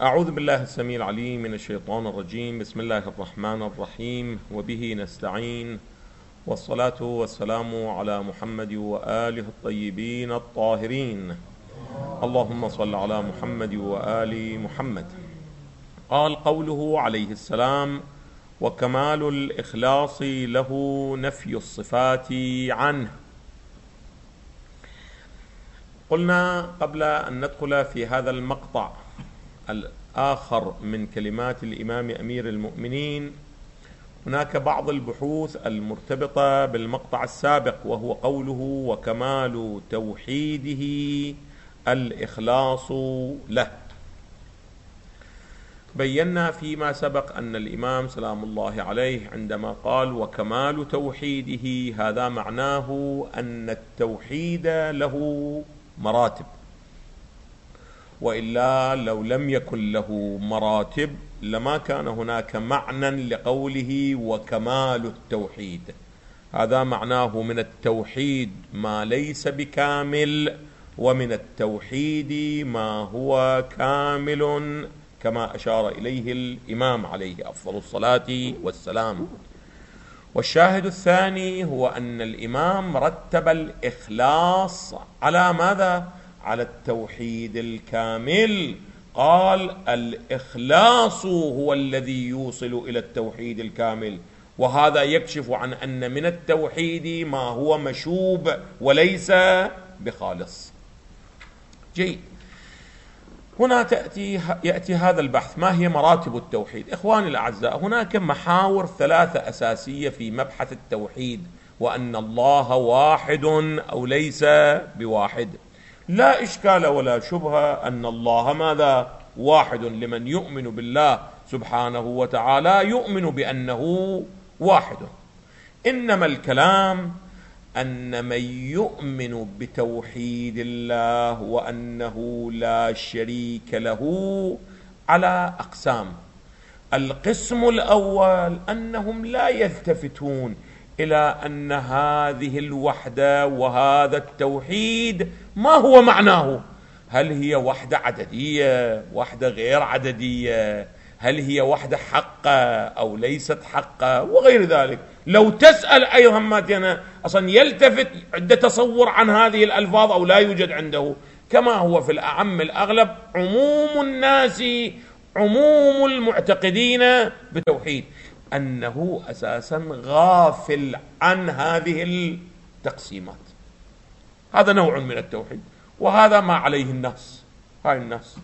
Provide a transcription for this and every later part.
أعوذ بالله السميع العليم من الشيطان الرجيم. بسم الله الرحمن الرحيم، وبه نستعين، والصلاة والسلام على محمد وآله الطيبين الطاهرين. اللهم صل على محمد وآل محمد. قال قوله عليه السلام: وكمال الإخلاص له نفي الصفات عنه. قلنا قبل أن ندخل في هذا المقطع الآخر من كلمات الإمام أمير المؤمنين، هناك بعض البحوث المرتبطة بالمقطع السابق، وهو قوله: وكمال توحيده الإخلاص له. بينا فيما سبق أن الإمام سلام الله عليه عندما قال وكمال توحيده، هذا معناه أن التوحيد له مراتب، وإلا لو لم يكن له مراتب لما كان هناك معنى لقوله وكمال التوحيد. هذا معناه من التوحيد ما ليس بكامل، ومن التوحيد ما هو كامل، كما أشار إليه الإمام عليه أفضل الصلاة والسلام. والشاهد الثاني هو أن الإمام رتب الإخلاص على ماذا؟ على التوحيد الكامل. قال الإخلاص هو الذي يوصل إلى التوحيد الكامل، وهذا يكشف عن أن من التوحيد ما هو مشوب وليس بخالص. جيد. هنا يأتي هذا البحث: ما هي مراتب التوحيد؟ إخواني الأعزاء، هناك محاور ثلاثة أساسية في مبحث التوحيد، وأن الله واحد أو ليس بواحد. لا إشكال ولا شبهة أن الله ماذا؟ واحد. لمن يؤمن بالله سبحانه وتعالى يؤمن بأنه واحد. إنما الكلام أن من يؤمن بتوحيد الله وأنه لا شريك له على أقسام. القسم الأول أنهم لا يلتفتون إلى أن هذه الوحدة وهذا التوحيد ما هو معناه. هل هي وحدة عددية، وحدة غير عددية، هل هي وحدة حقة أو ليست حقة، وغير ذلك. لو تسأل أيضا ما أصلا يلتفت عنده تصور عن هذه الألفاظ أو لا يوجد عنده، كما هو في الأعم الأغلب عموم الناس، عموم المعتقدين بتوحيد، أنه أساسا غافل عن هذه التقسيمات. هذا نوع من التوحيد، وهذا ما عليه الناس. هاي الناس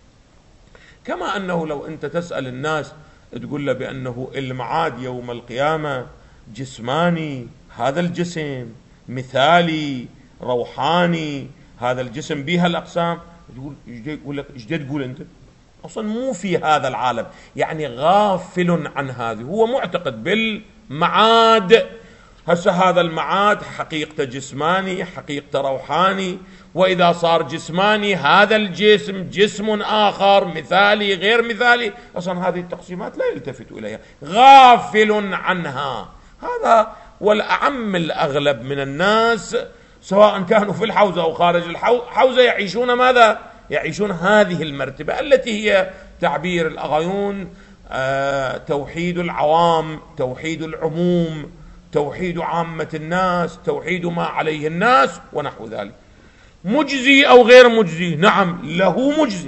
كما أنه لو أنت تسأل الناس تقول له بأنه المعاد يوم القيامة جسماني، هذا الجسم مثالي روحاني، هذا الجسم بها الأقسام، يقول لك إيش تقول أنت؟ أصلا مو في هذا العالم، يعني غافل عن هذه. هو معتقد بالمعاد. هسه هذا المعاد حقيقته جسماني، حقيقته روحاني، وإذا صار جسماني هذا الجسم جسم آخر مثالي غير مثالي. أصلا هذه التقسيمات لا يلتفت إليها، غافل عنها. هذا والأعم الأغلب من الناس سواء كانوا في الحوزة أو خارج الحوزة يعيشون ماذا؟ يعيشون هذه المرتبة التي هي تعبير الأغيون توحيد العوام، توحيد العموم، توحيد عامة الناس، توحيد ما عليه الناس ونحو ذلك. مجزي أو غير مجزي؟ نعم، له مجزي،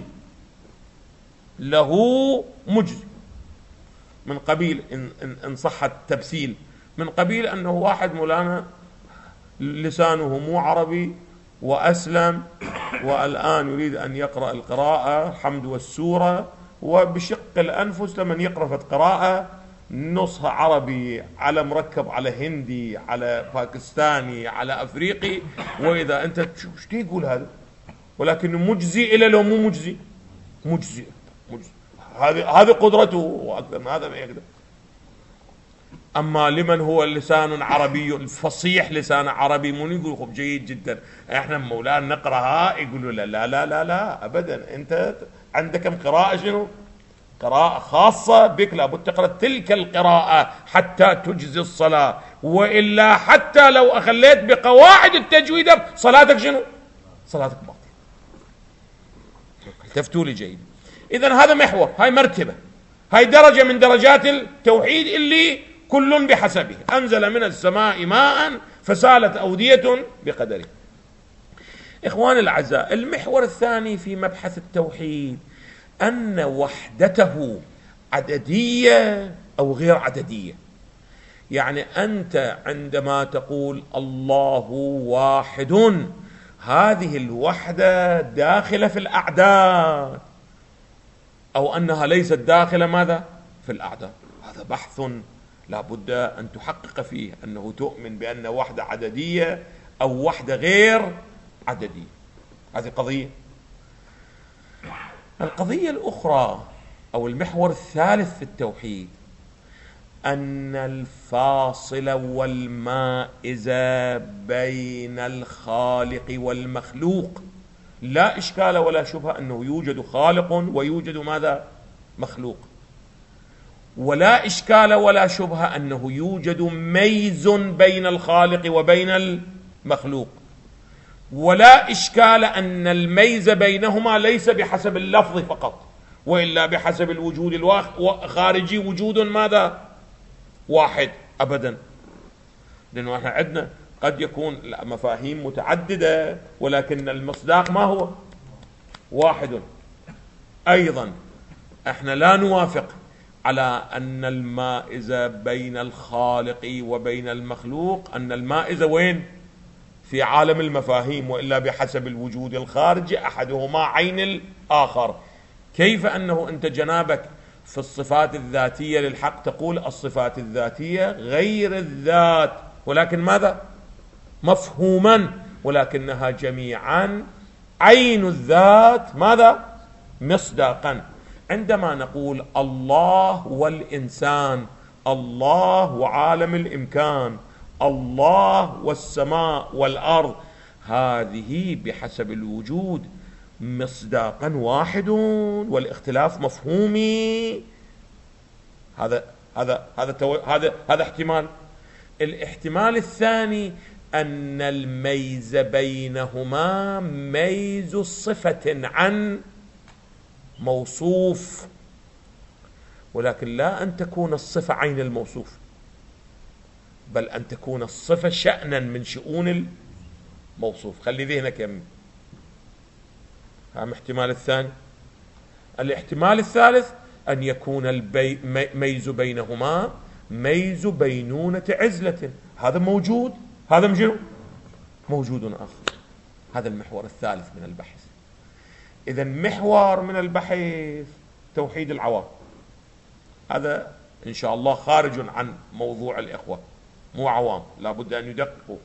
له مجزي، من قبيل إن صح التمثيل، من قبيل أنه واحد مولانا لسانه مو عربي وأسلم، والآن يريد أن يقرأ القراءة الحمد والسورة، وبشق الأنفس لمن يقرأ قراءة نصها عربي على مركب على هندي على باكستاني على أفريقي، وإذا أنت شو تقول هذا؟ ولكن مجزي إلى لو مو مجزي؟ مجزي. هذه قدرته، وأكثر من هذا ما يقدر. أما لمن هو لسان عربي الفصيح، لسان عربي مو يقول خب جيد جدا احنا مولانا نقرأها، يقولوا لا لا لا لا لا أبدا، أنت عندك قراءة شنو؟ قراءة خاصة بك، لابد تقرأ تلك القراءة حتى تجزي الصلاة، وإلا حتى لو أخليت بقواعد التجويد صلاتك شنو؟ صلاتك باطلة. التفتوا لي جيد. إذن هذا محور، هاي مرتبة، هاي درجة من درجات التوحيد اللي كل بحسبه. أنزل من السماء ماء فسالت أودية بقدره. إخواني الأعزاء، المحور الثاني في مبحث التوحيد أن وحدته عددية أو غير عددية. يعني أنت عندما تقول الله واحد، هذه الوحدة داخلة في الأعداد أو أنها ليست داخلة ماذا؟ في الأعداد. هذا بحث لا بد أن تحقق فيه، أنه تؤمن بأن وحدة عددية أو وحدة غير عددية. هذه قضية. القضية الأخرى أو المحور الثالث في التوحيد أن الفاصل والمائز بين الخالق والمخلوق لا إشكال ولا شبهة أنه يوجد خالق ويوجد ماذا؟ مخلوق. ولا إشكال ولا شبهة أنه يوجد ميز بين الخالق وبين المخلوق. ولا إشكال أن الميز بينهما ليس بحسب اللفظ فقط، وإلا بحسب الوجود الخارجي وجود ماذا؟ واحد أبدا. لأنه احنا عندنا قد يكون مفاهيم متعددة ولكن المصداق ما هو؟ واحد. أيضا احنا لا نوافق على أن المائز بين الخالق وبين المخلوق، أن المائز وين؟ في عالم المفاهيم، وإلا بحسب الوجود الخارجي أحدهما عين الآخر. كيف أنه أنت جنابك في الصفات الذاتية للحق تقول الصفات الذاتية غير الذات، ولكن ماذا؟ مفهوما، ولكنها جميعا عين الذات ماذا؟ مصداقا. عندما نقول الله والإنسان، الله وعالم الإمكان، الله والسماء والأرض، هذه بحسب الوجود مصداقا واحد والاختلاف مفهومي. هذا احتمال. الاحتمال الثاني أن الميز بينهما ميز صفة عن موصوف، ولكن لا أن تكون الصفة عين الموصوف، بل أن تكون الصفة شأنا من شؤون الموصوف. خلي ذهنك يمين. هذا الاحتمال الثاني. الاحتمال الثالث أن يكون الميز بينهما ميز بينونة عزلة. هذا موجود، هذا موجود آخر. هذا المحور الثالث من البحث. إذن محور من البحث توحيد العوام. هذا إن شاء الله خارج عن موضوع الإخوة، مو عوام، لا بد أن يدققوا.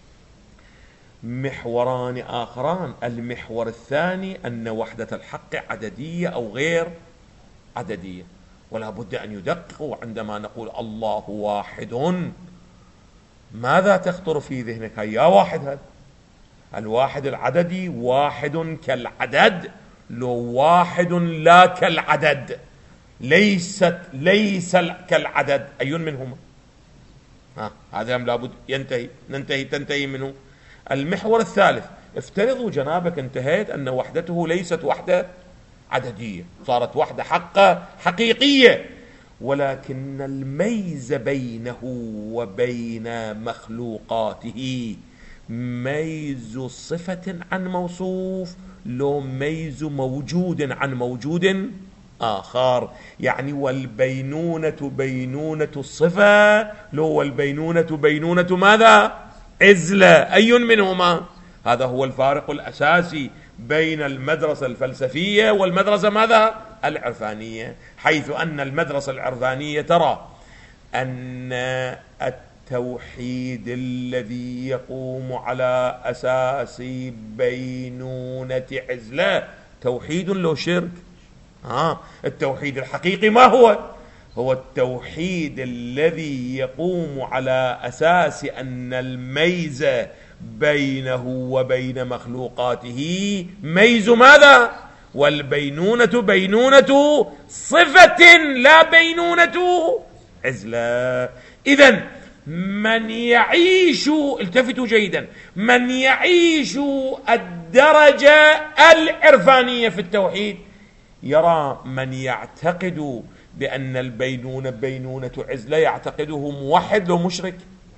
محوران آخران. المحور الثاني أن وحدة الحق عددية أو غير عددية، ولا بد أن يدققوا. عندما نقول الله واحد، ماذا تخطر في ذهنك؟ هيا واحد. هذا الواحد العددي واحد كالعدد، لو واحد لا كالعدد، ليس كالعدد، أي منهما؟ هذا لابد تنتهي منه. المحور الثالث. افترضوا جنابك انتهيت أن وحدته ليست وحدة عددية، صارت وحدة حقيقية، ولكن الميز بينه وبين مخلوقاته ميز صفة عن موصوف، لو ميز موجود عن موجود آخر. يعني والبينونة بينونة الصفة، لو والبينونة بينونة ماذا؟ عزلة. أي منهما؟ هذا هو الفارق الأساسي بين المدرسة الفلسفية والمدرسة ماذا؟ العرفانية، حيث أن المدرسة العرفانية ترى أن التوحيد الذي يقوم على أساس بينونة عزلة توحيد له شرك. التوحيد الحقيقي ما هو؟ هو التوحيد الذي يقوم على أساس أن الميز بينه وبين مخلوقاته ميز ماذا؟ والبينونة بينونة صفة لا بينونة عزلة. إذن من يعيش، التفتوا جيدا، من يعيش الدرجة العرفانية في التوحيد يرى من يعتقد بأن البينونة بينونة عزلة يعتقده موحد لو مشرك.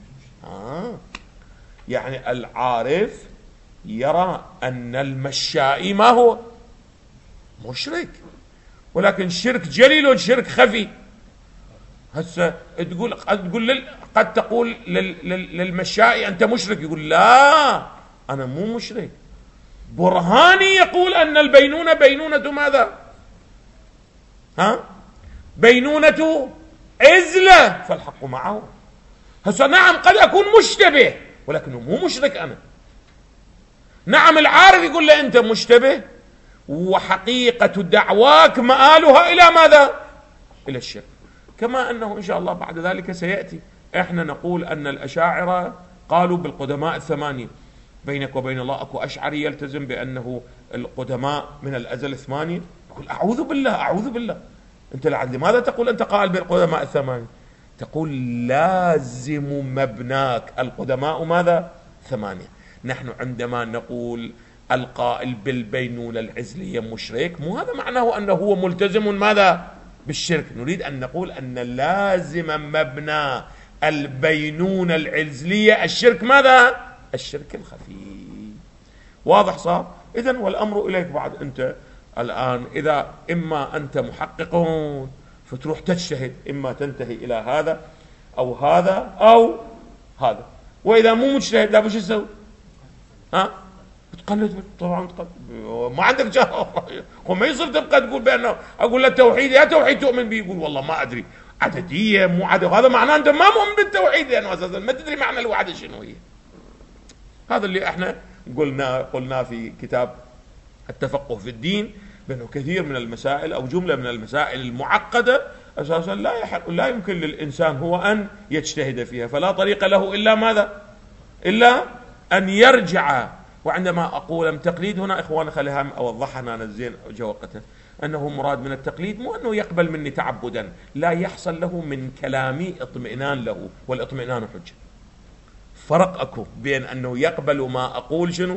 يعني العارف يرى أن المشائي ما هو مشرك، ولكن شرك جليل وشرك خفي. هسه قد تقول للمشائي أنت مشرك، يقول لا أنا مو مشرك. برهاني يقول أن البينونة بينونة ماذا؟ بينونة عزلة، فالحق معه. هسه نعم قد أكون مشتبه ولكنه مو مشرك أنا. نعم العارف يقول له أنت مشتبه، وحقيقة دعواك مآلها إلى ماذا؟ إلى الشرك. كما أنه إن شاء الله بعد ذلك سيأتي. إحنا نقول أن الأشاعرة قالوا بالقدماء الثمانية. بينك وبين الله أكو أشعري يلتزم بأنه القدماء من الأزل ثمانية، يقول أعوذ بالله أعوذ بالله. أنت لماذا تقول أنت قائل بالقدماء الثمانية؟ تقول لازم مبناك القدماء ماذا؟ ثمانية. نحن عندما نقول القائل بالبينونة العزلية مشرك، مو هذا معناه أنه هو ملتزم ماذا؟ بالشرك. نريد أن نقول أن لازم مبنى البينونة العزلية الشرك ماذا؟ الشرك الخفي. واضح صار؟ إذن والأمر إليك بعد. أنت الآن إذا إما أنت محقق فتروح تجتهد، إما تنتهي إلى هذا أو هذا أو هذا، وإذا مو مجتهد لا بش تسوي؟ تقلد طبعا، ما عندك جواب. وما يصير تبقى تقول بأنه أقول له التوحيد، يا توحيد تؤمن به، يقول والله ما أدري عددية مو عدد، هذا معناه أنت ما مؤمن بالتوحيد لأنه أساسا ما تدري معنى الوحدة شنو هي. هذا اللي احنا قلنا في كتاب التفقه في الدين، بأنه كثير من المسائل أو جملة من المسائل المعقدة أساسا لا يمكن للإنسان هو أن يجتهد فيها، فلا طريق له إلا ماذا؟ إلا أن يرجع. وعندما أقول تقليد هنا إخواني خليها أوضحها نزين وقتها، أنه مراد من التقليد مو أنه يقبل مني تعبدا، لا يحصل له من كلامي اطمئنان له، والاطمئنان حجة. فرق أكو بين أنه يقبل ما أقول شنو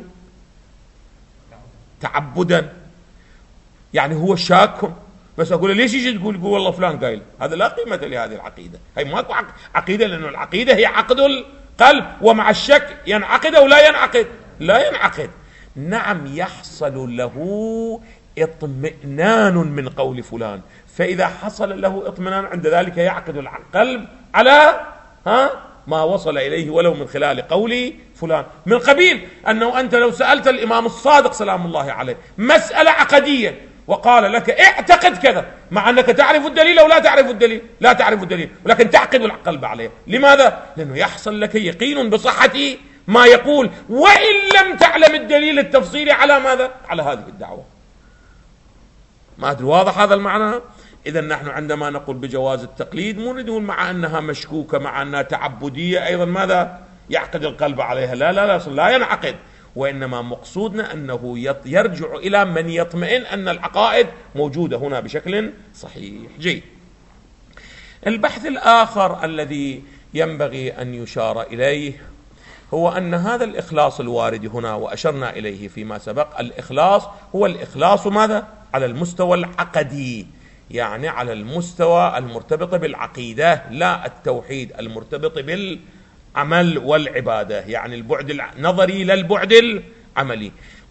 تعبدا، يعني هو شاك، بس أقول ليش يجي تقول والله فلان قايل، هذا لا قيمة لهذه العقيدة. هي ماكو عقيدة، لأنه العقيدة هي عقد القلب، ومع الشك ينعقد أو لا ينعقد؟ لا ينعقد. نعم يحصل له اطمئنان من قول فلان، فإذا حصل له اطمئنان عند ذلك يعقد القلب على ما وصل إليه ولو من خلال قول فلان، من قبيل أنه أنت لو سألت الإمام الصادق سلام الله عليه مسألة عقدية وقال لك اعتقد كذا، مع أنك تعرف الدليل أو لا تعرف الدليل، لا تعرف الدليل، ولكن تعقد القلب عليه. لماذا؟ لأنه يحصل لك يقين بصحة ما يقول، وإن لم تعلم الدليل التفصيلي على ماذا؟ على هذه الدعوة. ما أدري واضح هذا المعنى؟ إذا نحن عندما نقول بجواز التقليد مو نقول مع أنها مشكوكة، مع أنها تعبدية أيضا ماذا؟ يعقد القلب عليها، لا ينعقد. وإنما مقصودنا أنه يرجع إلى من يطمئن أن العقائد موجودة هنا بشكل صحيح. جيد. البحث الآخر الذي ينبغي أن يشار إليه هو أن هذا الإخلاص الوارد هنا وأشرنا إليه فيما سبق، الإخلاص هو الإخلاص ماذا؟ على المستوى العقدي، يعني على المستوى المرتبط بالعقيدة، لا التوحيد المرتبط بالعمل والعبادة، يعني البعد النظري للبعد العملي.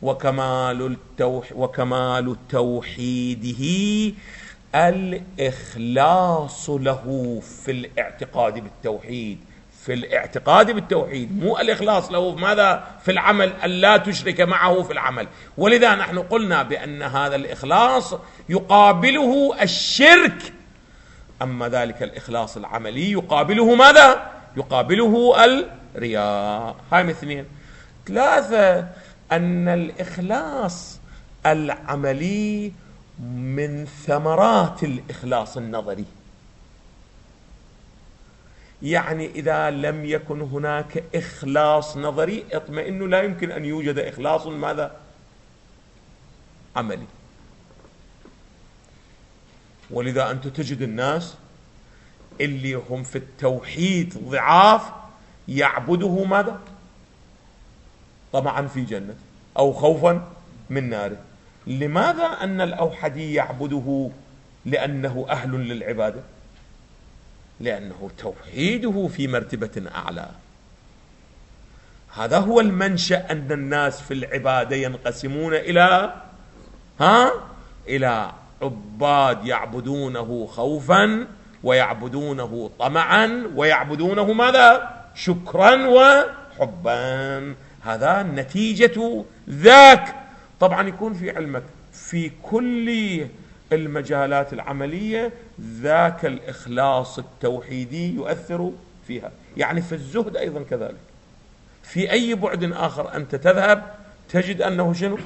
وكمال توحيده الإخلاص له في الاعتقاد بالتوحيد، في الاعتقاد بالتوحيد، مو الإخلاص له ماذا؟ في العمل، ألا تشرك معه في العمل. ولذا نحن قلنا بأن هذا الإخلاص يقابله الشرك، أما ذلك الإخلاص العملي يقابله ماذا؟ يقابله الرياء. هاي من اثنين. ثلاثة، أن الإخلاص العملي من ثمرات الإخلاص النظري، يعني إذا لم يكن هناك إخلاص نظري اطمئنوا لا يمكن أن يوجد إخلاص ماذا؟ عملي. ولذا أنت تجد الناس اللي هم في التوحيد ضعاف يعبده ماذا؟ طمعا في جنة أو خوفا من ناره، لماذا أن الأوحدي يعبده؟ لأنه أهل للعبادة، لأنه توحيده في مرتبة أعلى. هذا هو المنشأ، أن الناس في العبادة ينقسمون إلى عباد يعبدونه خوفا، ويعبدونه طمعا، ويعبدونه ماذا؟ شكرا وحبا. هذا نتيجة ذاك. طبعا يكون في علمك في كل المجالات العملية ذاك الإخلاص التوحيدي يؤثر فيها، يعني في الزهد أيضا كذلك. في أي بعد آخر أنت تذهب تجد أنه شنو؟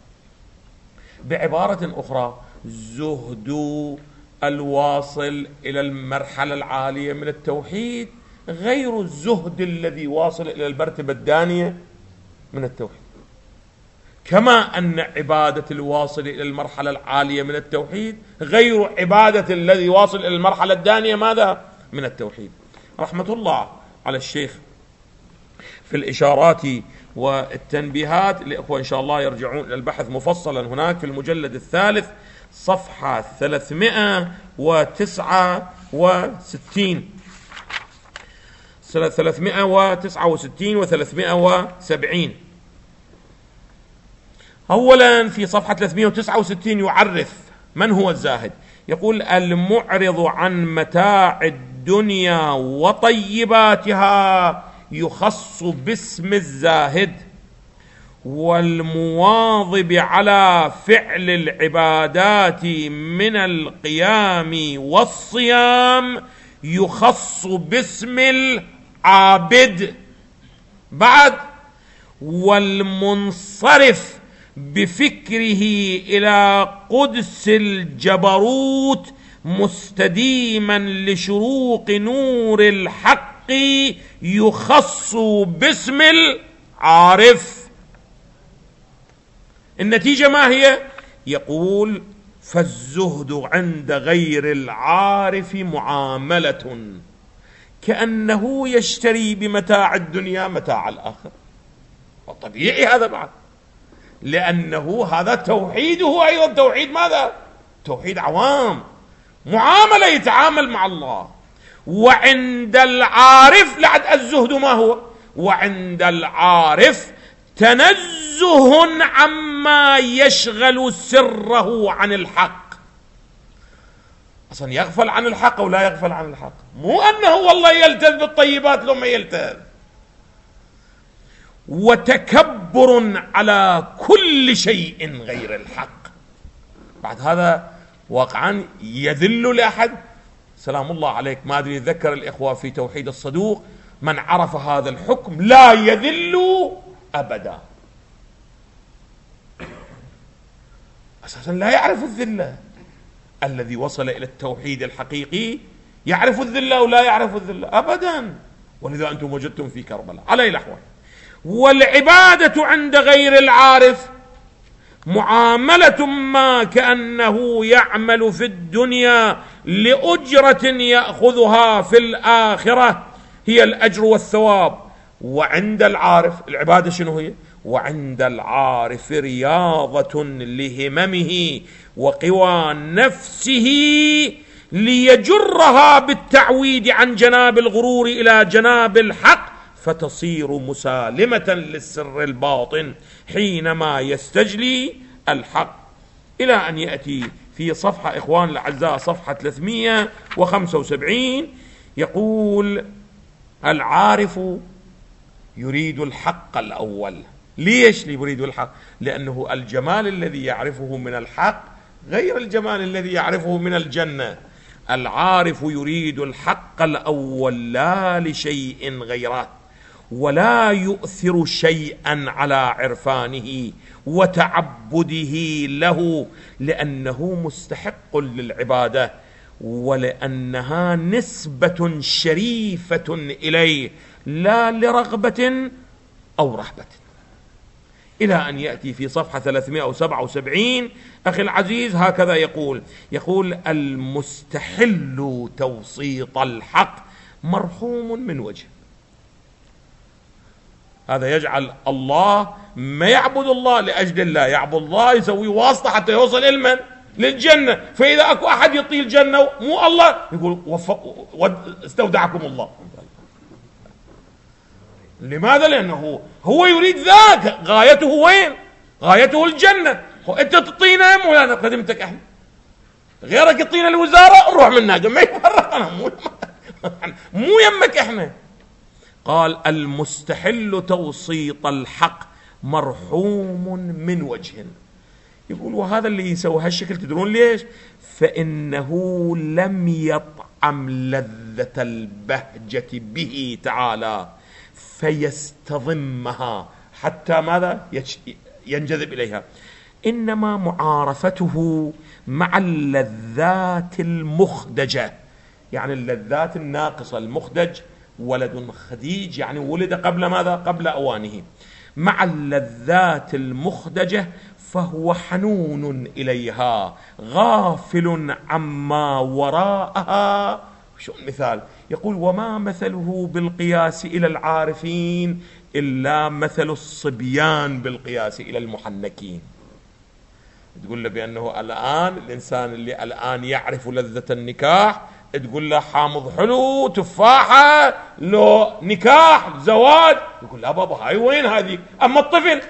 بعبارة أخرى، زهد الواصل إلى المرحلة العالية من التوحيد غير الزهد الذي واصل إلى المرتبة الدانية من التوحيد، كما أن عبادة الواصل إلى المرحلة العالية من التوحيد غير عبادة الذي واصل إلى المرحلة الدانية ماذا؟ من التوحيد. رحمة الله على الشيخ في الإشارات والتنبيهات. الإخوة إن شاء الله يرجعون إلى البحث مفصلا هناك في المجلد الثالث صفحة 369 و370. أولا في صفحة 369 يعرف من هو الزاهد، يقول: المعرض عن متاع الدنيا وطيباتها يخص باسم الزاهد، والمواظب على فعل العبادات من القيام والصيام يخص باسم العابد. بعد: والمنصرف بفكره إلى قدس الجبروت مستديما لشروق نور الحق يخص باسم العارف. النتيجة ما هي؟ يقول: فالزهد عند غير العارف معاملة كأنه يشتري بمتاع الدنيا متاع الآخر. وطبيعي هذا بعد، لأنه هذا توحيده أيضا توحيد ماذا؟ توحيد عوام، معاملة يتعامل مع الله. وعند العارف لعد الزهد ما هو؟ وعند العارف تنزه عما يشغل سره عن الحق. أصلا يغفل عن الحق ولا يغفل عن الحق، مو أنه والله يلتذ بالطيبات لو ما يلتذ. وتكبر على كل شيء غير الحق. بعد هذا واقعا يذل لأحد؟ سلام الله عليك، ما أدري يذكر الإخوة في توحيد الصدوق، من عرف هذا الحكم لا يذل أبدا. أساسا لا يعرف الذلة. الذي وصل إلى التوحيد الحقيقي يعرف الذلة ولا يعرف الذلة أبدا. ولذا أنتم وجدتم في كربلاء على الأحوال. والعبادة عند غير العارف معاملة ما كأنه يعمل في الدنيا لأجرة يأخذها في الآخرة، هي الأجر والثواب. وعند العارف العبادة شنو هي؟ وعند العارف رياضة لهممه وقوى نفسه ليجرها بالتعويد عن جناب الغرور إلى جناب الحق، فتصير مسالمة للسر الباطن حينما يستجلي الحق. إلى أن يأتي في صفحة إخوان الأعزاء صفحة 375 يقول: العارف يريد الحق الأول. ليش يريد الحق؟ لأنه الجمال الذي يعرفه من الحق غير الجمال الذي يعرفه من الجنة. العارف يريد الحق الأول لا لشيء غيره، ولا يؤثر شيئا على عرفانه وتعبده له، لأنه مستحق للعبادة ولأنها نسبة شريفة إليه لا لرغبة أو رهبة. إلى أن يأتي في صفحة 377 أخي العزيز هكذا يقول: المستحل توسيط الحق مرحوم من وجه. هذا يجعل الله ما يعبد الله لأجل الله، يعبد الله يسوي واسطة حتى يوصل إلى من؟ للجنة. فإذا أكو أحد يطيل الجنة مو الله يقول استودعكم الله. لماذا؟ لأنه هو يريد ذاك، غايته وين؟ غايته الجنة. أنت تطينا مولانا خدمتك احنا، غيرك يطينا الوزارة نروح منها ما يفرق، أنا مو يمك احنا. قال المستحل توسيط الحق مرحوم من وجه. يقول وهذا اللي يسوي هالشكل تدرون ليش؟ فإنه لم يطعم لذة البهجة به تعالى فيستضمها حتى ماذا؟ ينجذب إليها. إنما معارفته مع اللذات المخدجة، يعني اللذات الناقصة. المخدج ولد خديج، يعني ولد قبل ماذا؟ قبل أوانه. مع اللذات المخدجة فهو حنون إليها غافل عما وراءها. شو المثال؟ يقول وما مثله بالقياس إلى العارفين إلا مثل الصبيان بالقياس إلى المحنكين. تقول له بأنه الآن الإنسان اللي الآن يعرف لذة النكاح تقول له حامض حلو تفاحة لو نكاح زواج، يقول لا بابا هاي وين هذه. أما الطفل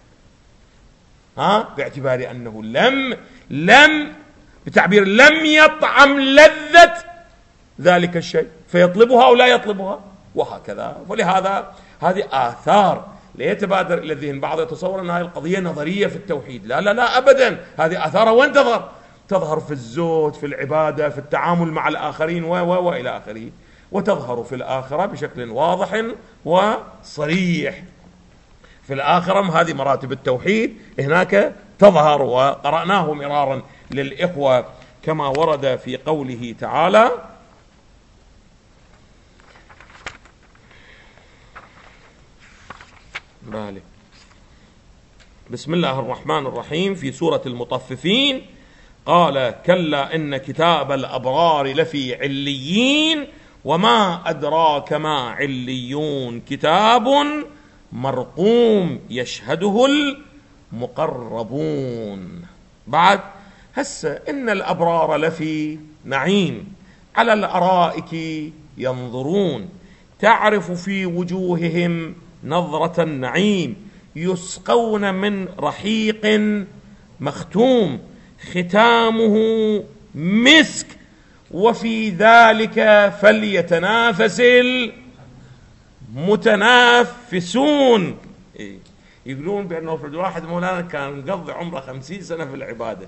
باعتبار أنه لم بتعبير لم يطعم لذة ذلك الشيء فيطلبها أو لا يطلبها، وهكذا. ولهذا هذه آثار لا يتبادر إلى الذهن. بعض يتصور أن هذه القضية نظرية في التوحيد، لا لا لا أبدا. هذه آثارها وين تظهر في الزهد، في العبادة، في التعامل مع الآخرين وإلى آخره، وتظهر في الآخرة بشكل واضح وصريح. في الآخرة هذه مراتب التوحيد هناك تظهر، وقرأناه مرارا للإخوة كما ورد في قوله تعالى بسم الله الرحمن الرحيم في سورة المطففين قال كلا إن كتاب الأبرار لفي عليين وما أدراك ما عليون كتاب مرقوم يشهده المقربون. بعد هسه إن الأبرار لفي نعيم على الأرائك ينظرون تعرف في وجوههم نظرة النعيم يسقون من رحيق مختوم ختامه مسك وفي ذلك فليتنافس المتنافسون. يقولون بأنه في الواحد مولانا كان مقضي عمره 50 سنة في العبادة.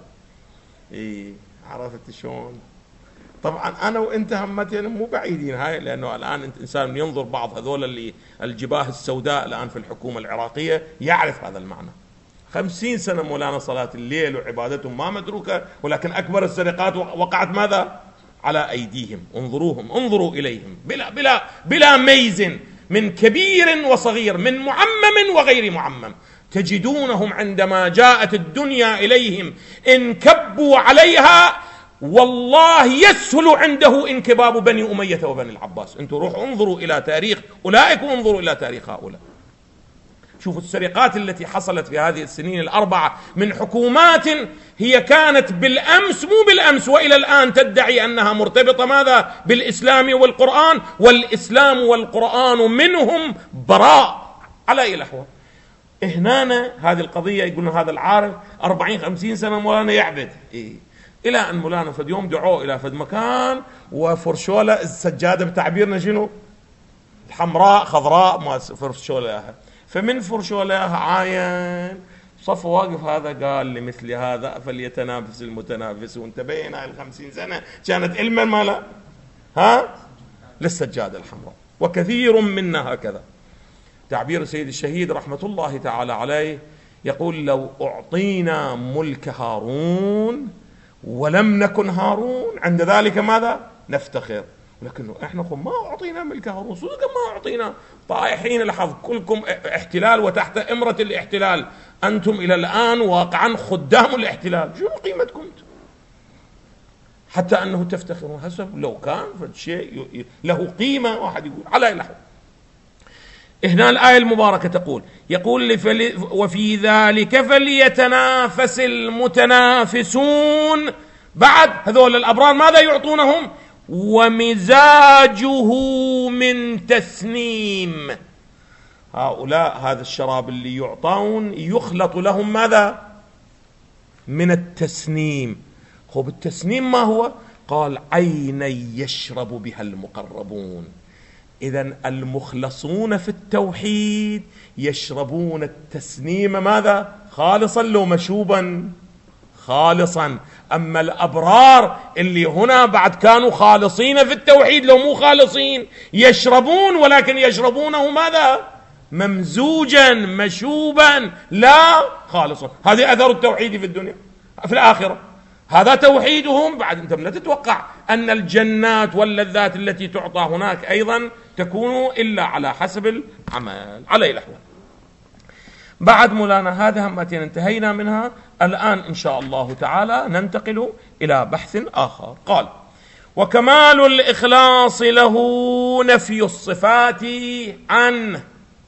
عرفت شلون؟ طبعا أنا وإنت همتين مو بعيدين هاي، لأنه الآن أنت إنسان ينظر بعض هذول اللي الجباه السوداء الآن في الحكومة العراقية يعرف هذا المعنى. 50 سنة مولانا صلاة الليل وعبادتهم ما مدروكة، ولكن أكبر السرقات وقعت ماذا؟ على أيديهم. انظروهم، انظروا إليهم بلا ميز من كبير وصغير، من معمم وغير معمم، تجدونهم عندما جاءت الدنيا إليهم انكبوا عليها والله يسهل عنده انكباب بني أمية وبني العباس. انتم روحوا انظروا إلى تاريخ أولئك وانظروا إلى تاريخ هؤلاء. شوفوا السرقات التي حصلت في هذه السنين الأربعة من حكومات هي كانت بالأمس مو بالأمس وإلى الآن تدعي أنها مرتبطة ماذا؟ بالإسلام والقرآن، والإسلام والقرآن منهم براء على أي الأحوال. هنا هذه القضية يقولون هذا العارف 40-50 سنة مولانا يعبد إلى أن مولانا فد يوم دعوه إلى فد مكان وفرشوله السجادة بتعبيرنا شنو؟ الحمراء خضراء ما فرشوله، فمن فرشوله عاين صف واقف هذا قال لمثل هذا فليتنافس المتنافسون. تبين هاي 50 سنة كانت علما ما لا للسجادة الحمراء، وكثير منا هكذا. تعبير سيد الشهيد رحمة الله تعالى عليه يقول لو أعطينا ملك هارون ولم نكن هارون عند ذلك ماذا؟ نفتخر. لكنه احنا ما أعطينا ملك هارون، صدقا ما أعطينا، طائحين الحظ، كلكم احتلال وتحت إمرة الاحتلال، أنتم إلى الآن واقعا خدام الاحتلال، شو قيمتكم حتى أنه تفتخرون؟ حسب لو كان شيء له قيمة واحد يقول على الأحوال. هنا الآية المباركة يقول وفي ذلك فليتنافس المتنافسون. بعد هذول الأبرار ماذا يعطونهم؟ ومزاجه من تسنيم. هؤلاء هذا الشراب اللي يعطون يخلط لهم ماذا؟ من التسنيم. خب التسنيم ما هو؟ قال عينا يشرب بها المقربون. إذن المخلصون في التوحيد يشربون التسنيم ماذا؟ خالصا لو مشوبا؟ خالصا. أما الأبرار اللي هنا بعد كانوا خالصين في التوحيد لو مو خالصين يشربون، ولكن يشربونه ماذا؟ ممزوجا مشوبا لا خالصا. هذه أثر التوحيد في الدنيا. في الآخرة هذا توحيدهم. بعد أنت لا تتوقع أن الجنات واللذات التي تعطى هناك أيضا تكون إلا على حسب العمل. على الأحوال بعد مولانا هذه همتين انتهينا منها. الآن إن شاء الله تعالى ننتقل إلى بحث آخر. قال وكمال الإخلاص له نفي الصفات عنه.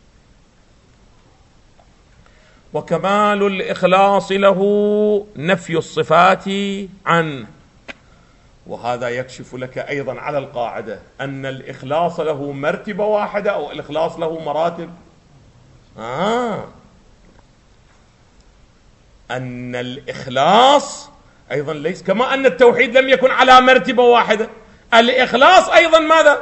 وكمال الإخلاص له نفي الصفات عنه. وهذا يكشف لك أيضا على القاعدة أن الإخلاص له مرتبة واحدة أو الإخلاص له مراتب. أن الإخلاص أيضا ليس كما أن التوحيد لم يكن على مرتبة واحدة، الإخلاص أيضا ماذا؟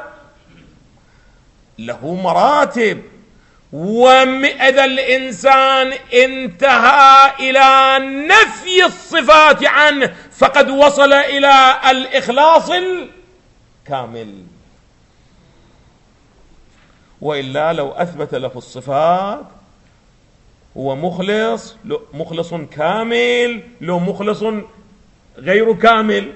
له مراتب. وإذا الإنسان انتهى إلى نفي الصفات عنه فقد وصل إلى الإخلاص الكامل. وإلا لو أثبت له الصفات هو مخلص كامل، لو مخلص غير كامل.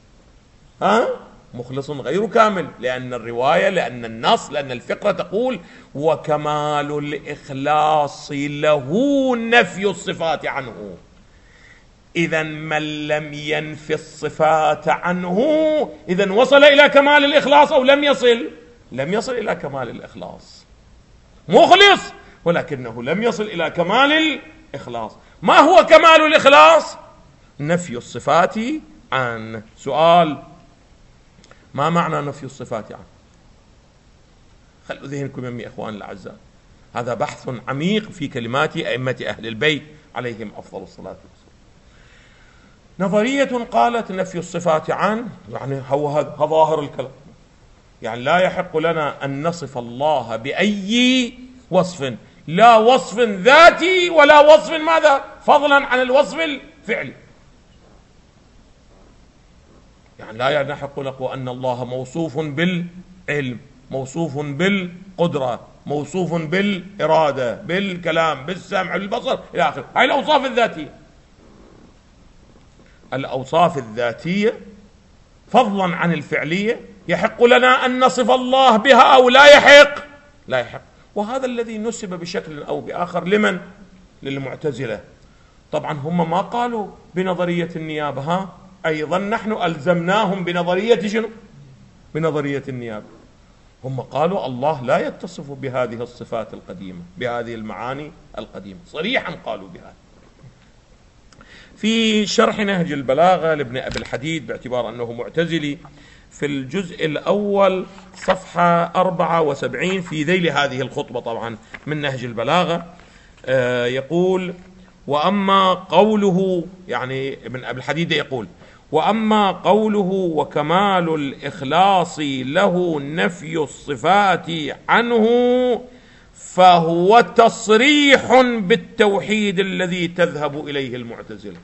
مخلص غير كامل، لأن الرواية، لأن النص، لأن الفقرة تقول وكمال الإخلاص له نفي الصفات عنه. إذا من لم ينفي الصفات عنه إذا وصل إلى كمال الإخلاص أو لم يصل؟ لم يصل إلى كمال الإخلاص. مخلص ولكنه لم يصل إلى كمال الإخلاص. ما هو كمال الإخلاص؟ نفي الصفات عنه. سؤال: ما معنى نفي الصفات عنه؟ خلوا ذهنكم يمي إخوان الأعزاء، هذا بحث عميق في كلمات أئمة أهل البيت عليهم أفضل الصلاة والسلام. نظرية قالت نفي الصفات عنه يعني هو هذا ظاهر الكلام، يعني لا يحق لنا أن نصف الله بأي وصف، لا وصف ذاتي ولا وصف ماذا؟ فضلا عن الوصف الفعلي. يعني لا يحق لك أن الله موصوف بالعلم، موصوف بالقدرة، موصوف بالإرادة، بالكلام، بالسمع، بالبصر إلى آخره. هاي الأوصاف الذاتية. الأوصاف الذاتية فضلا عن الفعلية يحق لنا أن نصف الله بها أو لا يحق؟ لا يحق. وهذا الذي نسب بشكل أو بآخر لمن؟ للمعتزلة. طبعا هم ما قالوا بنظرية النيابة، أيضا نحن ألزمناهم بنظرية شنو؟ بنظرية النيابة. هم قالوا الله لا يتصف بهذه الصفات القديمة، بهذه المعاني القديمة، صريحا قالوا بهذا. في شرح نهج البلاغة لابن أبي الحديد باعتبار أنه معتزلي، في الجزء الأول صفحة 74 في ذيل هذه الخطبة طبعا من نهج البلاغة، يقول: وأما قوله، يعني ابن أبي الحديد يقول: وأما قوله وكمال الإخلاص له نفي الصفات عنه فهو تصريح بالتوحيد الذي تذهب إليه المعتزلة.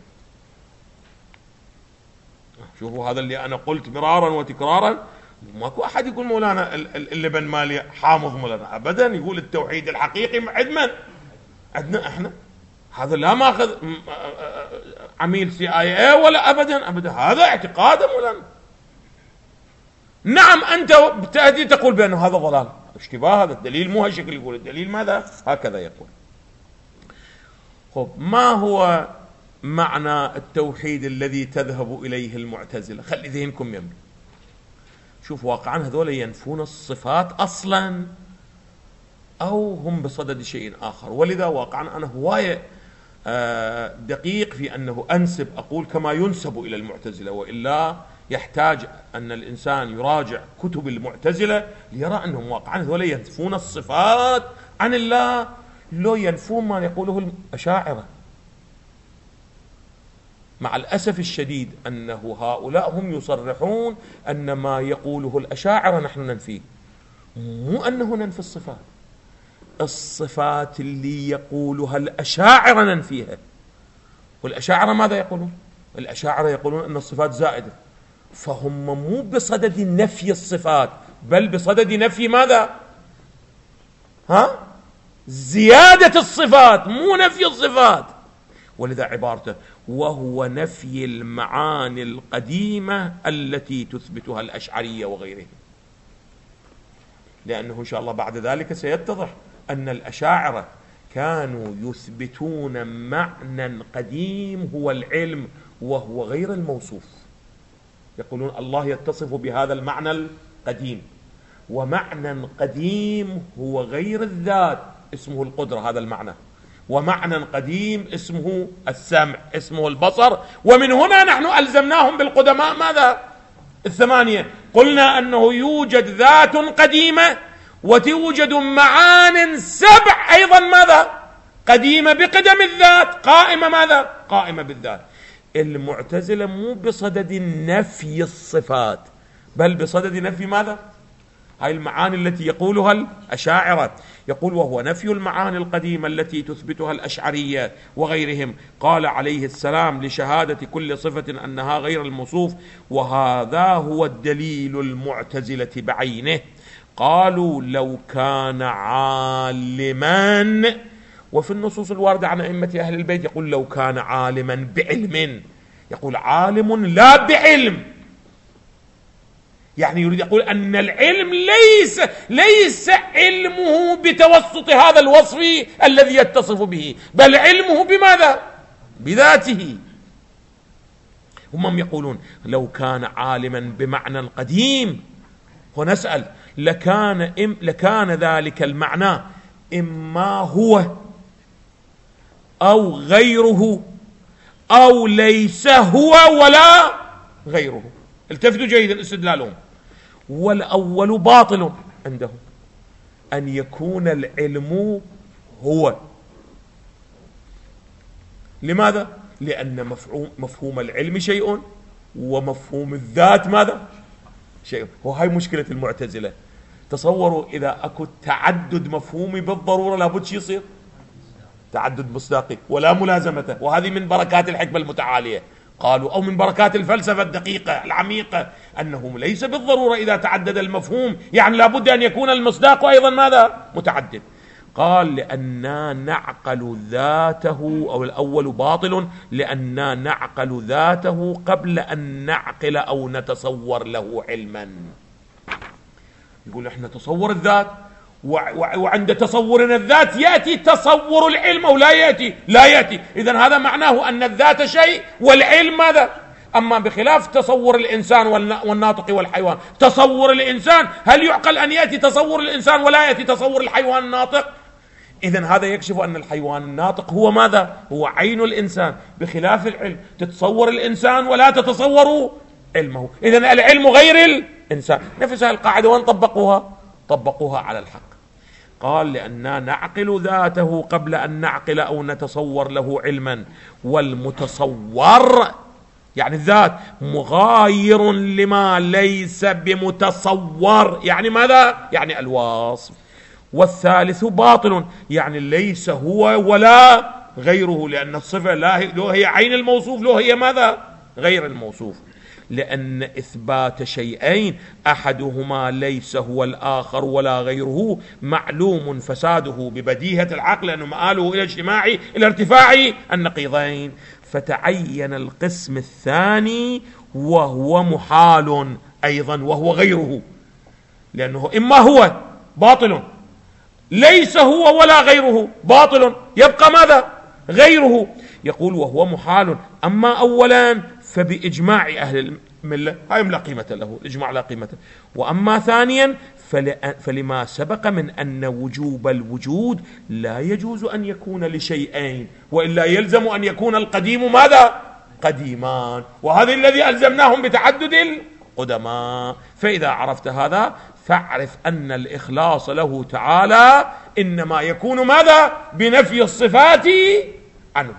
شوفوا هذا اللي أنا قلت مرارا وتكرارا، ماكو أحد يقول مولانا اللبن مالي حامض مولانا، أبدا. يقول التوحيد الحقيقي عندنا إحنا، هذا لا ماخذ عميل CIA ولا أبدا، هذا اعتقاد مولانا. نعم أنت بتأتي تقول بأنه هذا ضلال، اشتباه، هذا الدليل مو هالشكل يقول، الدليل ماذا؟ هكذا يقول. خب، ما هو معنى التوحيد الذي تذهب إليه المعتزلة؟ خلي ذهنكم يمني. شوف واقعا هذول ينفون الصفات أصلا، أو هم بصدد شيء آخر. ولذا واقعا أنا هواية دقيق في أنه أنسب أقول كما ينسب إلى المعتزلة، وإلا يحتاج أن الإنسان يراجع كتب المعتزلة ليرى أنهم واقعا هؤلاء ينفون الصفات عن الله، لو ينفون ما يقوله الأشاعرة. مع الأسف الشديد أنه هؤلاء هم يصرحون أن ما يقوله الأشاعرة نحن ننفيه، مو أنه ننفي الصفات. الصفات اللي يقولها الأشاعرة ننفيها. والأشاعرة ماذا يقولون؟ الأشاعرة يقولون أن الصفات زائدة، فهم مو بصدد نفي الصفات بل بصدد نفي ماذا؟ زيادة الصفات، مو نفي الصفات. ولذا عبارته وهو نفي المعاني القديمة التي تثبتها الأشعرية وغيرهم، لأنه إن شاء الله بعد ذلك سيتضح أن الأشاعرة كانوا يثبتون معنى قديم هو العلم وهو غير الموصوف. يقولون الله يتصف بهذا المعنى القديم، ومعنى قديم هو غير الذات اسمه القدرة، هذا المعنى، ومعنى قديم اسمه السمع، اسمه البصر. ومن هنا نحن ألزمناهم بالقدماء ماذا؟ الثمانية. قلنا أنه يوجد ذات قديمة وتوجد معان سبع أيضا ماذا؟ قديمة بقدم الذات، قائمة ماذا؟ قائمة بالذات. المعتزلة مو بصدد نفي الصفات بل بصدد نفي ماذا؟ هاي المعاني التي يقولها الأشاعرة. يقول وهو نفي المعاني القديمة التي تثبتها الأشعرية وغيرهم. قال عليه السلام لشهادة كل صفة أنها غير الموصوف، وهذا هو الدليل المعتزلة بعينه. قالوا لو كان عالما، وفي النصوص الواردة عن أئمة أهل البيت يقول لو كان عالما بعلم، يقول عالم لا بعلم، يعني يريد يقول أن العلم ليس علمه بتوسط هذا الوصف الذي يتصف به، بل علمه بماذا؟ بذاته. هم يقولون لو كان عالما بمعنى قديم، ونسأل لكان ذلك المعنى إما هو أو غيره أو ليس هو ولا غيره. التفتوا جيدا استدلالهم. والأول باطل عندهم، أن يكون العلم هو. لماذا؟ لأن مفهوم العلم شيء ومفهوم الذات ماذا؟ شيء. وهي مشكلة المعتزلة. تصوروا إذا أكو تعدد مفهومي بالضرورة لابد شي يصير تعدد مصداقي ولا ملازمته، وهذه من بركات الحكمة المتعالية. قالوا أو من بركات الفلسفة الدقيقة العميقة أنه ليس بالضرورة إذا تعدد المفهوم يعني لابد أن يكون المصداق أيضا ماذا؟ متعدد. قال لأننا نعقل ذاته، أو الأول باطل لأننا نعقل ذاته قبل أن نعقل أو نتصور له علما. يقول احنا تصور الذات، وعند تصورنا الذات يأتي تصور العلم أو لا يأتي. إذن هذا معناه أن الذات شيء والعلم ماذا؟ أما بخلاف تصور الإنسان والناطق والحيوان، تصور الإنسان هل يعقل أن يأتي تصور الإنسان ولا يأتي تصور الحيوان الناطق؟ إذن هذا يكشف أن الحيوان الناطق هو ماذا؟ هو عين الإنسان، بخلاف العلم تتصور الإنسان ولا تتصور علمه. إذن العلم غير الإنسان. نفس القاعدة وين طبقوها على الحق. قال لأننا نعقل ذاته قبل أن نعقل أو نتصور له علما، والمتصور يعني الذات مغاير لما ليس بمتصور، يعني ماذا؟ يعني الوصف. والثالث باطل يعني ليس هو ولا غيره، لأن الصفة لو هي عين الموصوف لو هي ماذا؟ غير الموصوف. لأن إثبات شيئين أحدهما ليس هو الآخر ولا غيره معلوم فساده ببديهة العقل، لأنه مآله إلى اجتماع إلى ارتفاع النقيضين. فتعين القسم الثاني وهو محال أيضا وهو غيره، لأنه إما هو باطل ليس هو ولا غيره باطل، يبقى ماذا؟ غيره. يقول وهو محال. أما أولا فبإجماع ملة، هاي لا قيمة له، الإجماع لا قيمة. وأما ثانيا فلما سبق من أن وجوب الوجود لا يجوز أن يكون لشيئين، وإلا يلزم أن يكون القديم ماذا؟ قديمان، وهذا الذي ألزمناهم بتعدد القدماء. فإذا عرفت هذا فاعرف أن الإخلاص له تعالى إنما يكون ماذا؟ بنفي الصفات عنه.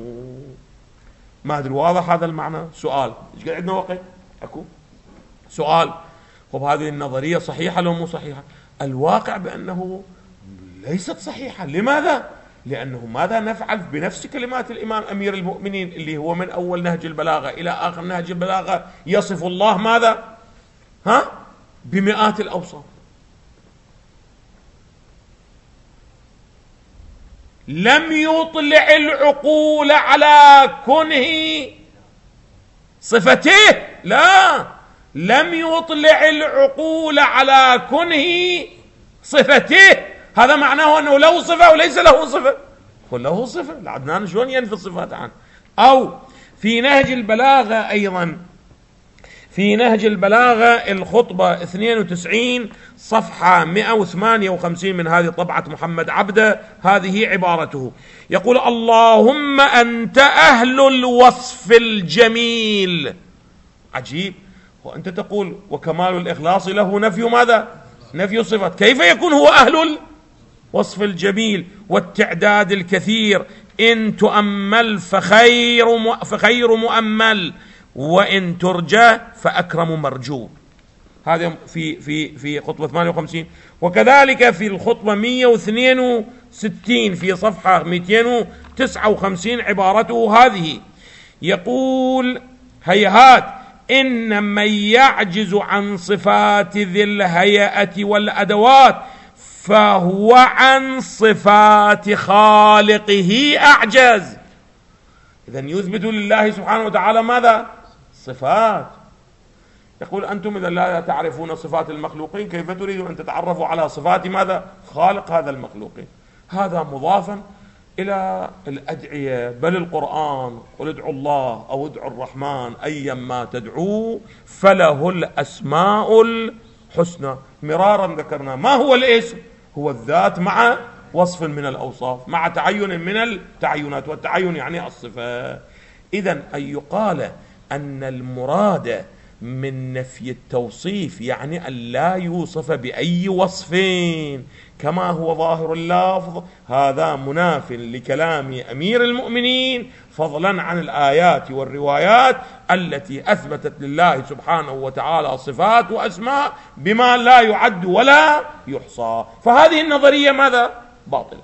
ما أدري واضح هذا المعنى؟ سؤال، إيش قاعد عندنا وقت؟ أكو سؤال. طب هذه النظرية صحيحة لو مو صحيحة؟ الواقع بأنه ليست صحيحة. لماذا؟ لأنه ماذا نفعل بنفس كلمات الإمام أمير المؤمنين اللي هو من أول نهج البلاغة إلى آخر نهج البلاغة يصف الله ماذا؟ بمئات الأوصاف. لم يطلع العقول على كنه صفته، لا، لم يطلع العقول على كنه صفته. هذا معناه أنه له صفة وليس له صفة. قل له صفة، العدنان شلون ينفي الصفات عنه؟ أو في نهج البلاغة أيضا، في نهج البلاغة الخطبة 92 صفحة 158 من هذه طبعة محمد عبده، هذه عبارته، يقول: اللهم أنت أهل الوصف الجميل. عجيب، وأنت تقول وكمال الإخلاص له نفي ماذا؟ نفي الصفات. كيف يكون هو أهل الوصف الجميل والتعداد الكثير؟ إن تؤمل فخير مؤمل، وإن ترجى فأكرم مرجو. هذا في خطبة 58. وكذلك في الخطبة 162 في صفحة 259 عبارته هذه، يقول: هيهات إن من يعجز عن صفات ذي الهيئة والأدوات فهو عن صفات خالقه أعجز. إذن يثبت لله سبحانه وتعالى ماذا؟ صفات. يقول: أنتم إذا لا تعرفون صفات المخلوقين كيف تريدون أن تتعرفوا على صفات ماذا؟ خالق هذا المخلوقين. هذا مضافا إلى الأدعية، بل القرآن: قل ادعوا الله أو ادعوا الرحمن أيا ما تدعوا فله الأسماء الحسنى. مرارا ذكرنا ما هو الاسم؟ هو الذات مع وصف من الأوصاف، مع تعين من التعينات، والتعين يعني الصفة. إذن أن يقال أن المراد من نفي التوصيف يعني أن لا يوصف بأي وصف كما هو ظاهر اللفظ، هذا مناف لكلام أمير المؤمنين، فضلا عن الآيات والروايات التي أثبتت لله سبحانه وتعالى صفات وأسماء بما لا يعد ولا يحصى. فهذه النظرية ماذا؟ باطلة.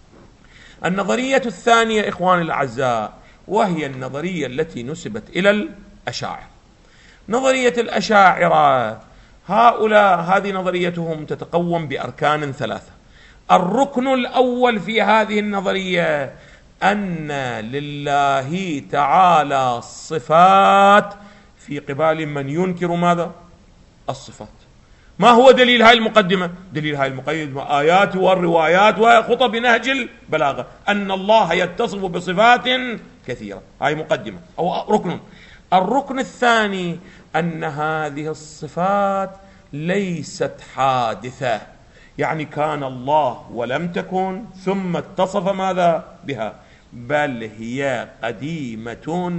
النظرية الثانية إخواني الأعزاء، وهي النظرية التي نسبت إلى الأشاعرة. نظرية الأشاعرة هؤلاء هذه نظريتهم تتقوم بأركان ثلاثة. الركن الأول في هذه النظرية أن لله تعالى صفات في قبال من ينكر ماذا؟ الصفات. ما هو دليل هاي المقدمة؟ دليل هاي المقدمة آيات والروايات وخطب نهج البلاغة أن الله يتصف بصفات كثيرة. هاي مقدمة أو ركن. الركن الثاني أن هذه الصفات ليست حادثة، يعني كان الله ولم تكن ثم اتصف ماذا بها، بل هي قديمة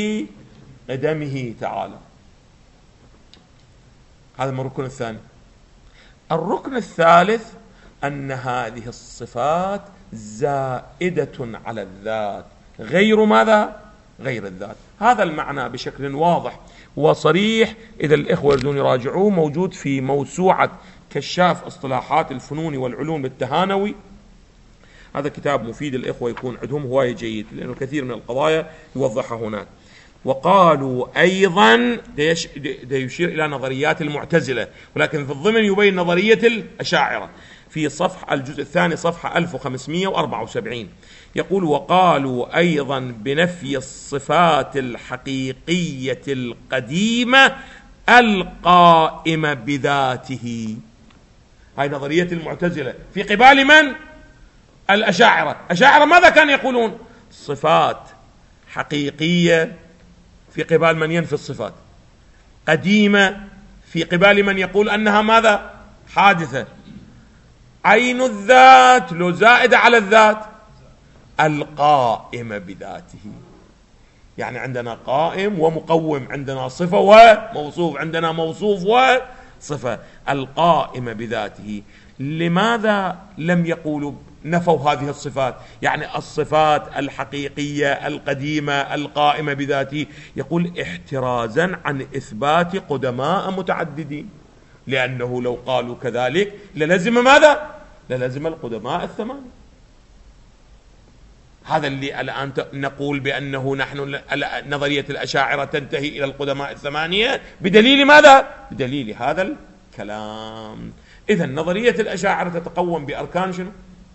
بقدمه تعالى. هذا من الركن الثاني. الركن الثالث أن هذه الصفات زائدة على الذات، غير ماذا؟ غير الذات. هذا المعنى بشكل واضح وصريح، إذا الإخوة يريدون يراجعوه، موجود في موسوعة كشاف اصطلاحات الفنون والعلوم للتهانوي. هذا كتاب مفيد، الإخوة يكون عندهم هواية جيد لأنه كثير من القضايا يوضحها هناك. وقالوا أيضا يشير إلى نظريات المعتزلة، ولكن في الضمن يبين نظرية الأشاعرة في صفحة الجزء الثاني صفحة 1574. يقول: وقالوا أيضا بنفي الصفات الحقيقية القديمة القائمة بذاته. هاي نظرية المعتزلة في قبال من؟ الأشاعرة. الأشاعرة ماذا كانوا يقولون؟ صفات حقيقية في قبال من ينفي الصفات. قديمة في قبال من يقول أنها ماذا؟ حادثة. عين الذات لو زائدة على الذات القائمة بذاته، يعني عندنا قائم ومقوم، عندنا صفة وموصوف، عندنا موصوف وصفة. القائمة بذاته. لماذا لم يقولوا نفوا هذه الصفات؟ يعني الصفات الحقيقية القديمة القائمة بذاته، يقول احترازا عن إثبات قدماء متعددين، لأنه لو قالوا كذلك للزم ماذا؟ للزم القدماء الثمانية. هذا اللي الآن نقول بأنه نحن نظرية الأشاعرة تنتهي إلى القدماء الثمانية بدليل ماذا؟ بدليل هذا الكلام. إذن نظرية الأشاعرة تتقوم بأركان شنو؟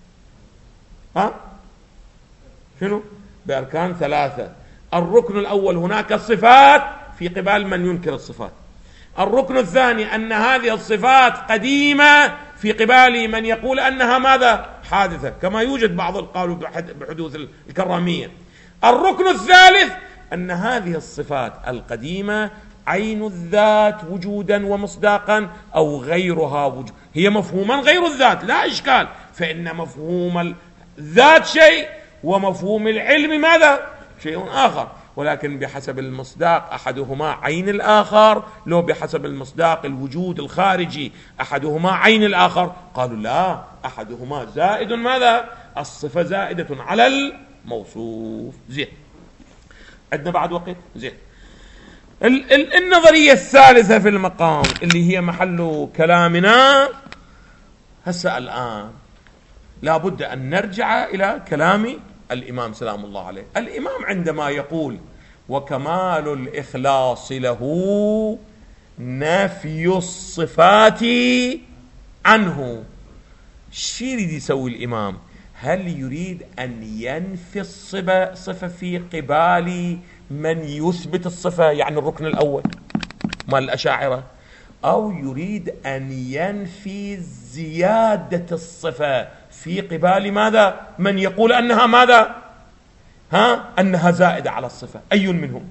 شنو؟ بأركان ثلاثة. الركن الأول هناك الصفات في قبال من ينكر الصفات. الركن الثاني أن هذه الصفات قديمة في قبال من يقول أنها ماذا؟ حادثة، كما يوجد بعض قالوا بحدوث الكرامية. الركن الثالث أن هذه الصفات القديمة عين الذات وجودا ومصداقا أو غيرها وجود، هي مفهوما غير الذات لا إشكال، فإن مفهوم الذات شيء ومفهوم العلم ماذا؟ شيء آخر، ولكن بحسب المصداق أحدهما عين الآخر، لو بحسب المصداق الوجود الخارجي أحدهما عين الآخر. قالوا لا، أحدهما زائد ماذا؟ الصفة زائدة على الموصوف. زين، عندنا بعد وقت. زين، النظرية الثالثة في المقام اللي هي محل كلامنا هسه الآن، لابد أن نرجع إلى كلام الإمام سلام الله عليه. الإمام عندما يقول وكمال الإخلاص له نفي الصفات عنه، شو يريد يسوي الإمام؟ هل يريد أن ينفي الصفة في قبال من يثبت الصفة، يعني الركن الأول مال الأشاعرة، أو يريد أن ينفي زيادة الصفة في قبال ماذا؟ من يقول أنها ماذا؟ أنها زائدة على الصفة؟ أي منهم؟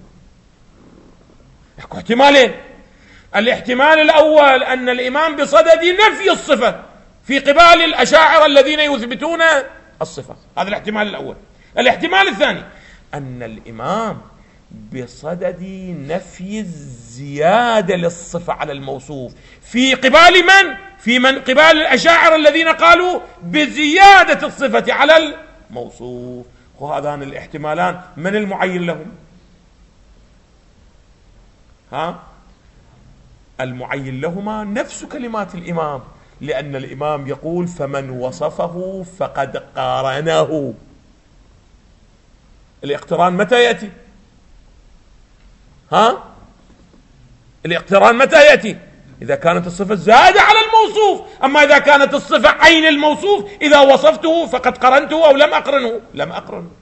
احتمالين. الاحتمال الأول أن الإمام بصدد نفي الصفة في قبال الأشاعرة الذين يثبتون الصفة، هذا الاحتمال الأول. الاحتمال الثاني أن الإمام بصدد نفي الزيادة للصفة على الموصوف في قبال من؟ في من قبال الأشاعرة الذين قالوا بزيادة الصفة على الموصوف. وهذان الاحتمالان من المعين لهم؟ المعين لهما نفس كلمات الإمام، لأن الإمام يقول فمن وصفه فقد قارنه. الاقتران متى يأتي؟ الاقتران متى يأتي؟ إذا كانت الصفة زادة على الموصوف. أما إذا كانت الصفة عين الموصوف، إذا وصفته فقد قرنته أو لم أقرنه، لم أقرنه.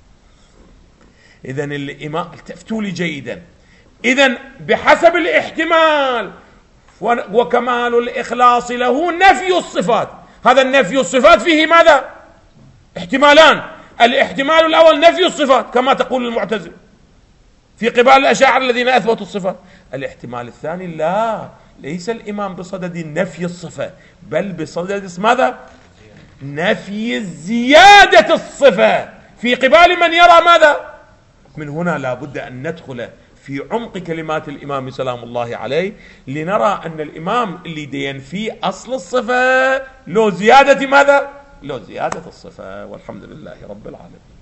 إذن الإمام، التفتوا لي جيدا، إذن بحسب الاحتمال وكمال الإخلاص له نفي الصفات، هذا النفي الصفات فيه ماذا؟ احتمالان. الاحتمال الأول نفي الصفات كما تقول المعتزلة في قبال الأشاعرة الذين أثبتوا الصفات. الاحتمال الثاني لا، ليس الإمام بصدد نفي الصفة، بل بصدد ماذا؟ نفي زيادة الصفة في قبال من يرى ماذا؟ من هنا لابد أن ندخل في عمق كلمات الإمام سلام الله عليه لنرى أن الإمام اللي ينفي أصل الصفة لو زيادة ماذا؟ لو زيادة الصفة. والحمد لله رب العالمين.